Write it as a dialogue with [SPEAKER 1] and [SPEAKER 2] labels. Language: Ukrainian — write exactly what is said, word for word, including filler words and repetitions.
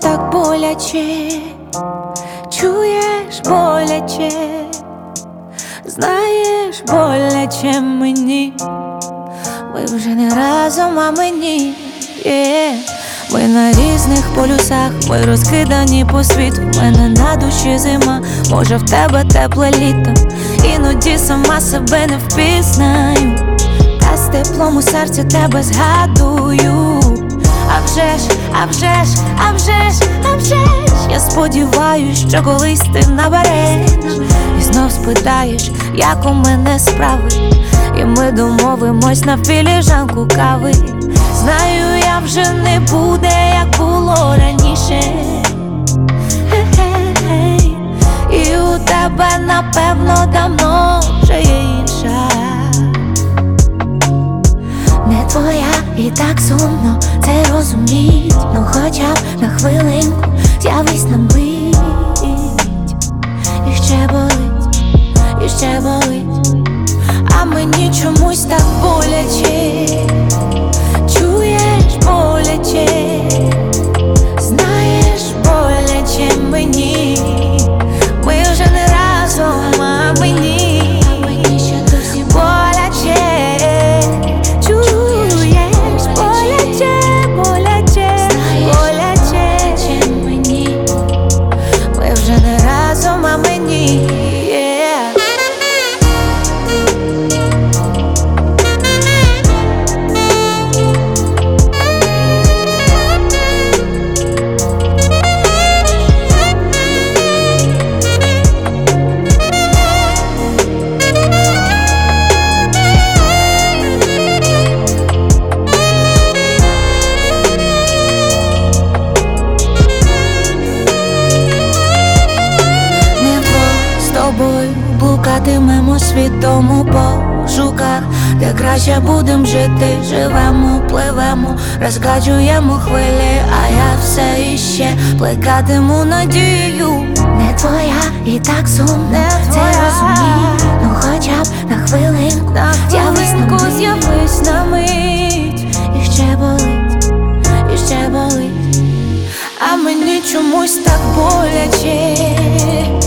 [SPEAKER 1] так боляче, чуєш боляче, знаєш боляче мені. Ми вже не разом, а мені yeah. Ми на різних полюсах, ми розкидані по світу. В мене на душі зима, може в тебе тепле літо. Іноді сама себе не впізнаю, та з теплом у серці тебе згадую. А вже ж, а вже ж, а вже ж, а вже ж я сподіваюсь, що колись ти набереш і знов спитаєш, як у мене справи, і ми домовимось на філіжанку кави. Знаю, я вже не буде, як було раніше. Хе-хе-хей. І у тебе, напевно, давно вже є інша. Не твоя і так сумно це розуміть. Ну хоча б на хвилинку з'явись на мить. І ще болить, і ще болить, а мені чомусь так боляче. Чуєш боляче, знаєш боляче мені. Ми вже не разом, а мені, а мені ще досі боляче. Чуєш боляче, боляче, боляче мені. Ми вже не разом, а мені yeah. Блукатимемо світом у пошуках, де краще будем жити. Живемо, пливемо, розкачуємо хвилі, а я все іще плекатиму надію. Не твоя і так сумно це розумій. Ну хоча б на хвилинку, на хвилинку з'явись на мить. І ще болить, і ще болить, а мені чомусь так боляче.